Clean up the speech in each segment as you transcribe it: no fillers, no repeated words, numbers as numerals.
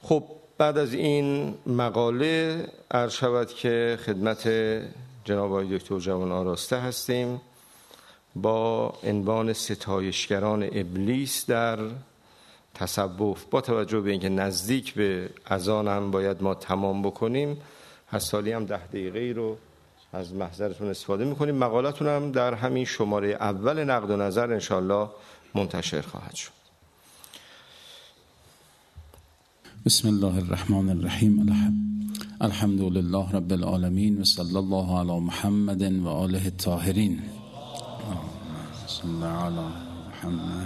خب بعد از این مقاله عرض شود که خدمت جناب آقای دکتر جوان آراسته هستیم با عنوان ستایشگران ابلیس در تصوف. با توجه به اینکه نزدیک به اذان هم باید ما تمام بکنیم، حسالی هم 10 دقیقه رو از محضرتون استفاده میکنیم. مقالتون هم در همین شماره اول نقد و نظر انشالله منتشر خواهد شد. بسم الله الرحمن الرحیم. الحمد لله رب العالمین و صلی الله علی محمد و آله الطاهرین. صلی الله علی محمد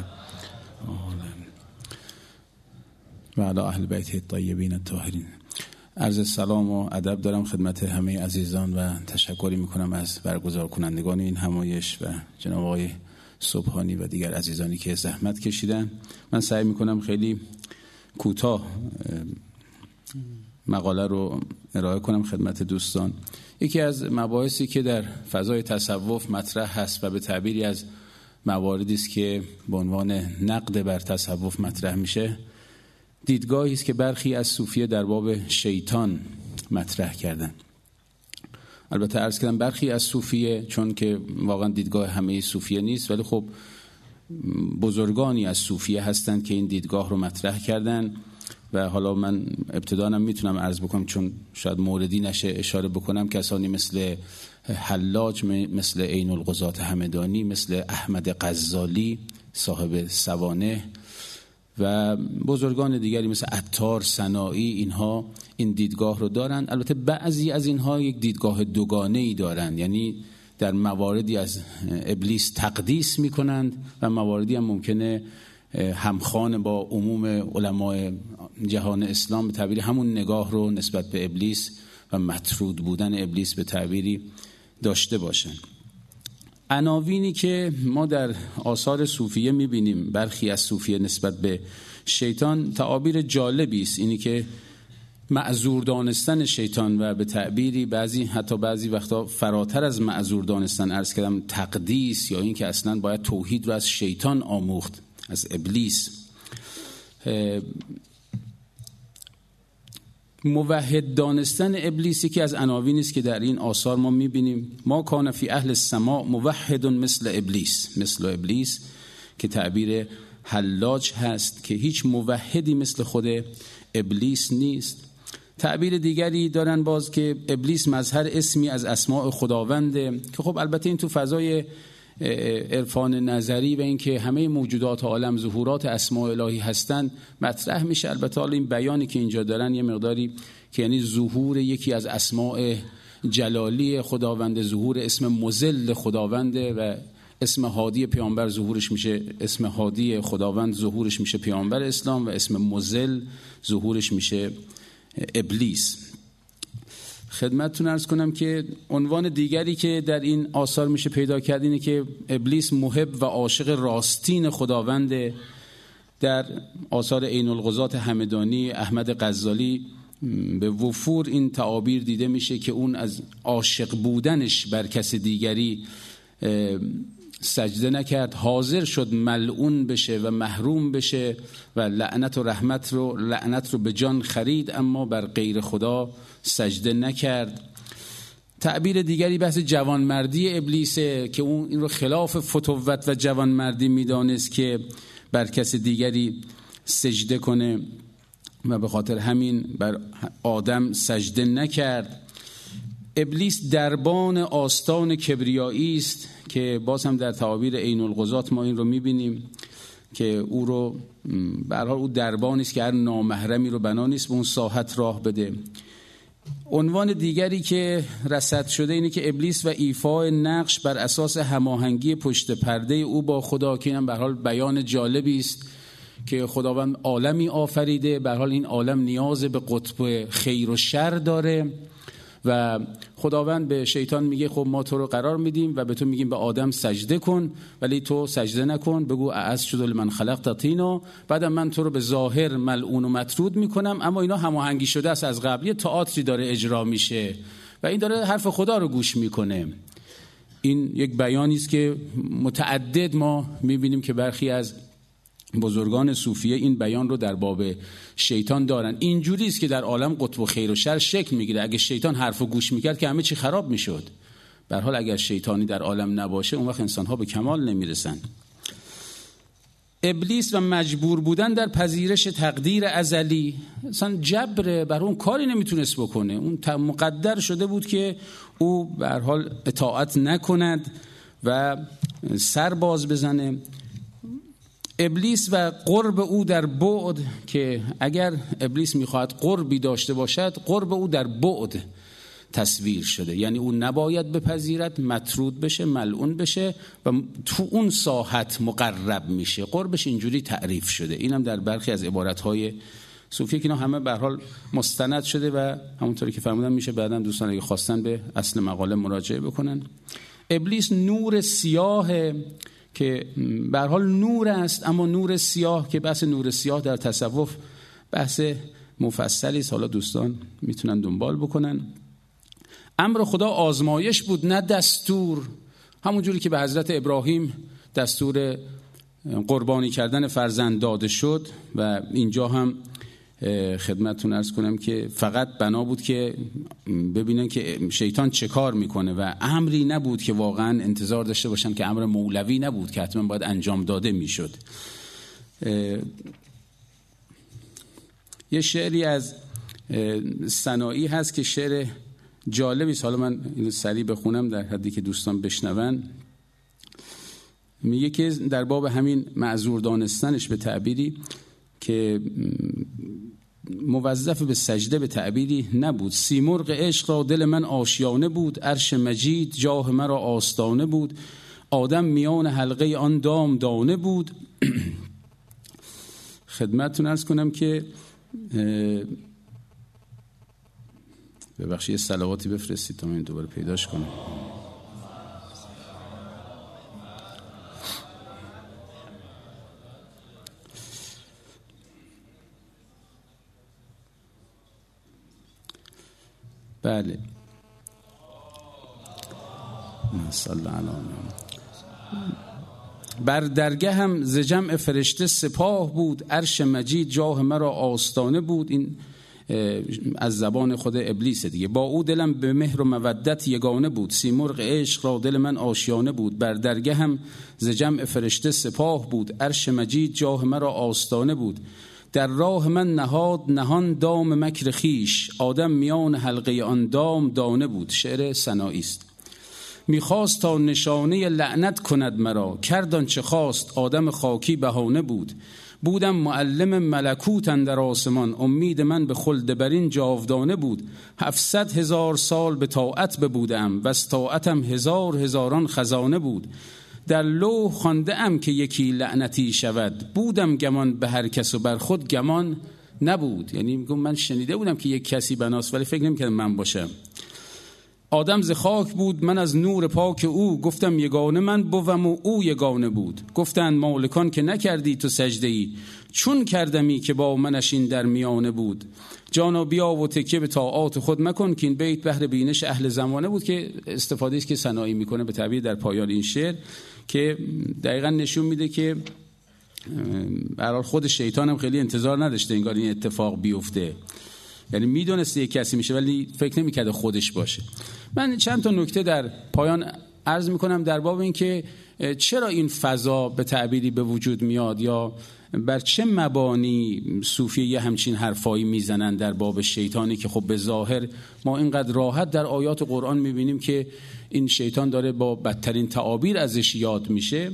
و علی اهل بیته الطیبین الطاهرین. عرض سلام و ادب دارم خدمت همه عزیزان و تشکری میکنم از برگزار کنندگان این همایش و جناب آقای سبحانی و دیگر عزیزانی که زحمت کشیدن. من سعی میکنم خیلی کوتاه مقاله رو ارائه کنم خدمت دوستان. یکی از مباحثی که در فضای تصوف مطرح هست و به تعبیری از مواردی است که به عنوان نقد بر تصوف مطرح میشه، دیدگاهی است که برخی از صوفیه در باب شیطان مطرح کردن. البته عرض کردم برخی از صوفیه، چون که واقعا دیدگاه همه صوفیه نیست، ولی خب بزرگانی از صوفیه هستند که این دیدگاه رو مطرح کردن و حالا من ابتداً میتونم عرض بکنم چون شاید موردی نشه اشاره بکنم کسانی مثل حلاج، مثل عین القضات همدانی، مثل احمد غزالی صاحب سوانح و بزرگان دیگری مثل عطار سنایی، اینها این دیدگاه رو دارن. البته بعضی از اینها یک دیدگاه دوگانه‌ای دارن، یعنی در مواردی از ابلیس تقدیس میکنند و مواردی هم ممکنه همخوان با عموم علمای جهان اسلام به تعبیری همون نگاه رو نسبت به ابلیس و مطرود بودن ابلیس به تعبیری داشته باشن. عناوینی که ما در آثار صوفیه میبینیم برخی از صوفیه نسبت به شیطان تعابیر جالبی است، اینی که معذور دانستن شیطان و به تعبیری حتی بعضی وقتا فراتر از معذور دانستن عرض کردم تقدیس، یا این که اصلا باید توحید رو از شیطان آموخت، از ابلیس. موحد دانستن ابلیسی که از عناوینی است که در این آثار ما میبینیم. ما کان فی اهل السماء موحد مثل ابلیس، مثل ابلیس که تعبیر حلاج هست که هیچ موحدی مثل خود ابلیس نیست. تعبیر دیگری دارن باز که ابلیس مظهر اسمی از اسماء خداونده، که خب البته این تو فضای عرفان نظری و اینکه همه موجودات عالم ظهورات اسماء الهی هستند مطرح میشه. البته حالا این بیانی که اینجا دارن یه مقداری که یعنی ظهور یکی از اسماء جلالی خداونده، ظهور اسم مذل خداونده و اسم هادی پیامبر ظهورش میشه، اسم هادی خداوند ظهورش میشه پیامبر اسلام و اسم مذل ظهورش میشه ابلیس. خدمتتون عرض کنم که عنوان دیگری که در این آثار میشه پیدا کرد اینه که ابلیس محب و عاشق راستین خداونده. در آثار عین القضات همدانی، احمد غزالی به وفور این تعابیر دیده میشه که اون از عاشق بودنش بر کس دیگری سجده نکرد، حاضر شد ملعون بشه و محروم بشه و لعنت رو به جان خرید، اما بر غیر خدا سجده نکرد. تعبیر دیگری بحث جوانمردی ابلیسه که اون این رو خلاف فتوت و جوانمردی میدانست که بر کس دیگری سجده کنه و به خاطر همین بر آدم سجده نکرد. ابلیس دربان آستان کبریایی است که باز هم در تعابیر عین القضات ما این رو میبینیم که او رو به هر حال او دربانی است که هر نامحرمی رو بنا نیست به اون ساحت راه بده. عنوان دیگری که رصد شده اینه که ابلیس و ایفای نقش بر اساس هماهنگی پشت پرده او با خدا، که اینم به هر حال بیان جالبی است که خداوند عالمی آفریده، به هر حال این عالم نیاز به قطب خیر و شر داره و خداوند به شیطان میگه خب ما تو رو قرار میدیم و به تو میگیم به آدم سجده کن ولی تو سجده نکن، بگو اعوذ لمن خلقت طینا، بعدم من تو رو به ظاهر ملعون و مطرود میکنم. اما اینا هماهنگی شده است از قبل، یه تئاتری داره اجرا میشه و این داره حرف خدا رو گوش میکنه. این یک بیانی است که متعدد ما میبینیم که برخی از بزرگان صوفیه این بیان رو در باب شیطان دارن. اینجوری است که در عالم قطب و خیر و شر شکل میگیره. اگه شیطان حرفو گوش میکرد که همه چی خراب میشد. به هر حال اگر شیطانی در عالم نباشه اون وقت انسان‌ها به کمال نمیرسن. ابلیس و مجبور بودن در پذیرش تقدیر ازلی، اصلا جبر بر اون کاری نمیتونست بکنه. اون مقدر شده بود که او به هر حال اطاعت نکند و سر باز بزنه. ابلیس و قرب او در بعد، که اگر ابلیس میخواهد قربی داشته باشد قرب او در بعد تصویر شده، یعنی او نباید بپذیرد، مطرود بشه، ملعون بشه و تو اون ساحت مقرب میشه. قربش اینجوری تعریف شده. اینم در برخی از عبارتهای صوفی که اینا همه به هر حال مستند شده و همونطوری که فرمودم میشه بعداً دوستان اگه خواستن به اصل مقاله مراجعه بکنن. ابلیس نور سیاه که به هر حال نور است، اما نور سیاه که بحث نور سیاه در تصوف بحث مفصلی است، حالا دوستان میتونن دنبال بکنن. امر خدا آزمایش بود نه دستور، همون جوری که به حضرت ابراهیم دستور قربانی کردن فرزند داده شد و اینجا هم خدمتتون عرض کنم که فقط بنا بود که ببینن که شیطان چه کار میکنه و امری نبود که واقعا انتظار داشته باشن، که امر مولوی نبود که حتما باید انجام داده میشد. یه شعری از سنایی هست که شعر جالبی است، حالا من اینو سریع بخونم در حدی که دوستان بشنون. میگه که در باب همین معذور دانستنش به تعبیری که موظف به سجده به تعبیری نبود. سیمرغ عشق را دل من آشیانه بود، عرش مجید جاه مرا آستانه بود، آدم میان حلقه آن دام دانه بود. خدمتتون عرض کنم که ببخشید یه صلواتی بفرستید تا من دوباره پیداش کنم. بله صلی الله علیه. بر درگه هم ز جمع فرشته سپاه بود، عرش مجید جاه مرا آستانه بود. این از زبان خود ابلیس دیگه. با او دلم به مهر و مودت یگانه بود، سیمرغ عشق را دل من آشیانه بود. بر درگه هم ز جمع فرشته سپاه بود، عرش مجید جاه مرا آستانه بود. در راه من نهاد نهان دام مکر خیش، آدم میان حلقه آن دام دانه بود. شعر سنایی است. میخواست تا نشانه لعنت کند مرا، کردان چه خواست آدم خاکی بهانه بود. بودم معلم ملکوت اندر آسمان، امید من به خلد برین جاودانه بود. 700,000 سال به طاعت ببودم، و از طاعتم هزاران خزانه بود. در لوح خوانده ام که یکی لعنتی شود، بودم گمان به هر کس و بر خود گمان نبود. یعنی میگم من شنیده بودم که یک کسی بناست ولی فکر نمی‌کردم من باشم. آدم ز خاک بود من از نور پاک او، گفتم یگانه من بوم و او یگانه بود. گفتند مالکان که نکردی تو سجده ای، چون کردمی که با منش این در میانه بود. جانا بیا و تکیه به طاعات خود مکن، که این بیت بهر بینش اهل زمانه بود، که استفاده است که سنایی میکنه به تعبیر در پایان این شعر، که دقیقاً نشون میده که برای خود شیطان هم خیلی انتظار نداشته انگار این اتفاق بیفته. یعنی میدونسته یک کسی میشه ولی فکر نمیکرده خودش باشه. من چند تا نکته در پایان عرض میکنم در باب این که چرا این فضا به تعبیری به وجود میاد، یا بر چه مبانی صوفیه همچین حرفایی میزنن در باب شیطانی که خب به ظاهر ما اینقدر راحت در آیات قرآن میبینیم که این شیطان داره با بدترین تعابیر ازش یاد میشه.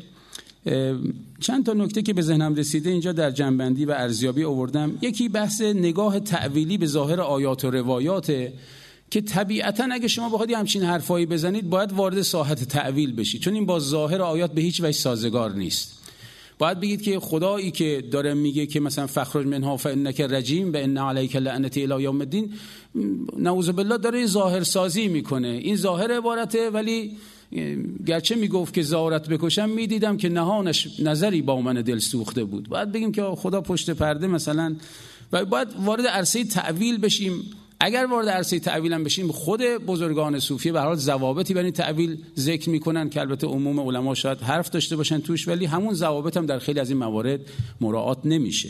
چند تا نکته که به ذهنم رسیده اینجا در جنبندی و ارزیابی آوردم. یکی بحث نگاه تعویلی به ظاهر آیات و روایاته که طبیعتاً اگه شما بخواید همچین حرفایی بزنید باید وارد ساحت تعویل بشید، چون این با ظاهر آیات به هیچ وجه سازگار نیست. باید بگید که خدایی که داره میگه که مثلا فخرج منها فانک رجیم و ان علیک لعنتی الی یوم الدین، نعوذ بالله داره ظاهر سازی میکنه. این ظاهر عبارته، ولی گرچه میگفت که زارت بکشم میدیدم که نهانش نظری با من دل سوخته بود. باید بگیم که خدا پشت پرده مثلا، و باید وارد عرصه تعویل بشیم. اگر وارد عرصه تأویل هم بشیم، خود بزرگان صوفیه به هر حال ضوابطی برای تأویل ذکر میکنن که البته عموم علما شاید حرف داشته باشن توش، ولی همون ضوابط هم در خیلی از این موارد مراعات نمیشه.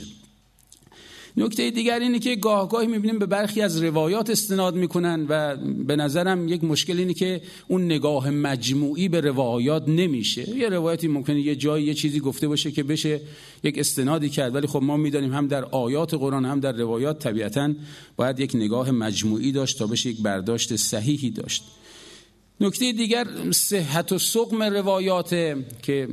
نکته دیگر اینه که گاه گاهی میبینیم به برخی از روایات استناد میکنن و به نظرم یک مشکل اینه که اون نگاه مجموعی به روایات نمیشه. یه روایتی ممکنه یه جایی یه چیزی گفته باشه که بشه یک استنادی کرد، ولی خب ما میدانیم هم در آیات قرآن هم در روایات طبیعتاً باید یک نگاه مجموعی داشت تا بشه یک برداشت صحیحی داشت. نکته دیگر صحت و سقم روایات که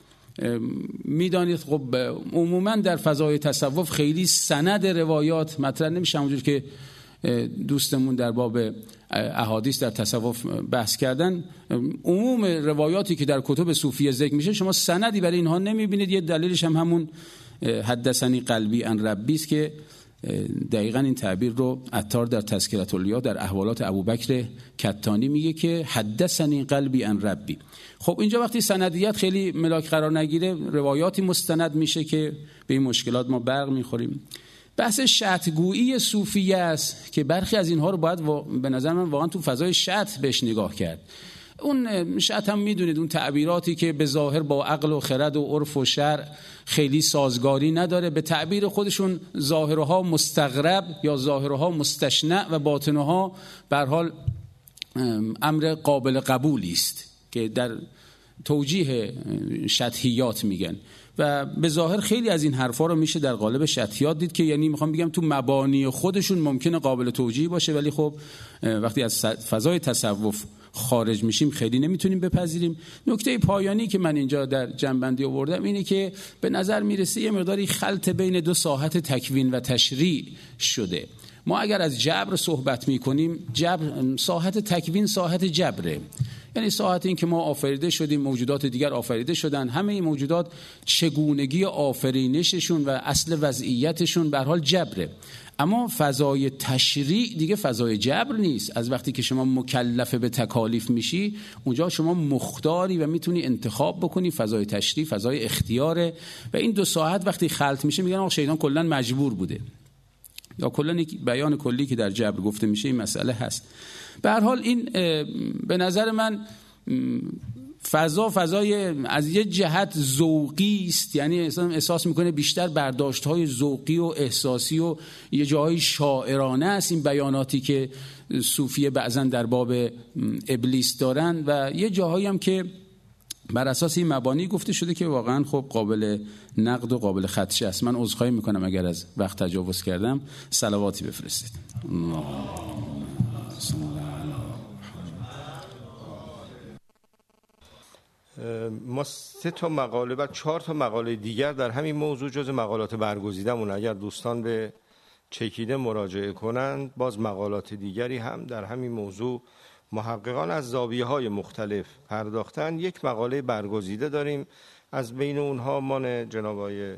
میدانید خب عموما در فضای تصوف خیلی سند روایات مطرح نمیشه، همونجور که دوستمون در باب احادیث در تصوف بحث کردن. عموم روایاتی که در کتب صوفیه ذکر میشه شما سندی برای اینها نمیبینید. یه دلیلش هم همون حدثنی قلبی عن ربی است که دقیقاً این تعبیر رو عطار در تذکرة الاولیاء در احوالات ابوبکر کتانی میگه که حدثنی قلبی عن ربی. خب اینجا وقتی سندیت خیلی ملاک قرار نگیره، روایاتی مستند میشه که به این مشکلات ما برق میخوریم. بحث شطگویی صوفیه است که برخی از اینها رو باید به نظر من واقعا تو فضای شط بهش نگاه کرد. اون شط هم میدونید اون تعبیراتی که به ظاهر با عقل و خرد و عرف و شرع خیلی سازگاری نداره، به تعبیر خودشون ظاهرها مستغرب یا ظاهرها مستشنع و باطنها به هر حال امر قابل قبولی است که در توجیه شطحیات میگن و به ظاهر خیلی از این حرفا رو میشه در قالب شطحیات دید که یعنی میخوام بگم تو مبانی خودشون ممکنه قابل توجیه باشه، ولی خب وقتی از فضای تصوف خارج میشیم خیلی نمیتونیم بپذیریم. نکته پایانی که من اینجا در جنبندی آوردم اینه که به نظر میرسه یه مقداری خلط بین دو ساحت تکوین و تشریع شده. ما اگر از جبر صحبت میکنیم، جبر ساحت تکوین ساحت جبره، یعنی ساحت این که ما آفریده شدیم، موجودات دیگر آفریده شدن، همه این موجودات چگونگی آفرینششون و اصل وضعیتشون به هر حال جبره. اما فضای تشریع دیگه فضای جبر نیست. از وقتی که شما مکلف به تکالیف میشی، اونجا شما مختاری و میتونی انتخاب بکنی. فضای تشریع فضای اختیاره و این دو ساحت وقتی خلط میشه میگن آقا شیطان کلا مجبور بوده، یا کلا بیان کلی که در جبر گفته میشه این مسئله هست. به هر حال این به نظر من فضای از یه جهت ذوقی است، یعنی احساس میکنه بیشتر برداشت‌های ذوقی و احساسی و یه جایی شاعرانه است این بیاناتی که صوفیه بعضا در باب ابلیس دارن و یه جاهایی هم که بر اساس این مبانی گفته شده که واقعا خب قابل نقد و قابل خدشه است. من عذرخواهی میکنم اگر از وقت تجاوز کردم. صلواتی بفرستید. ما 3 مقاله و 4 مقاله دیگر در همین موضوع جز مقالات برگزیدمون، اگر دوستان به چکیده مراجعه کنند باز مقالات دیگری هم در همین موضوع محققان از زاویه‌های مختلف پرداختن. یک مقاله برگزیده داریم، از بین اونها مان جناب آقای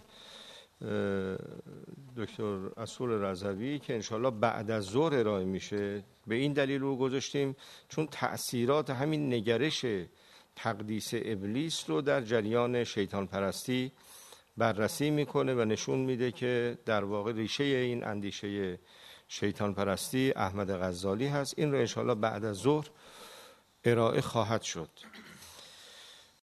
دکتر اصول رضوی که انشالله بعد از ظهر ارائه میشه. به این دلیل رو گذاشتیم چون تأثیرات همین نگرش تقدیس ابلیس رو در جریان شیطان پرستی بررسی میکنه و نشون میده که در واقع ریشه این اندیشه شیطان پرستی احمد غزالی هست. این رو انشالله بعد از ظهر ارائه خواهد شد.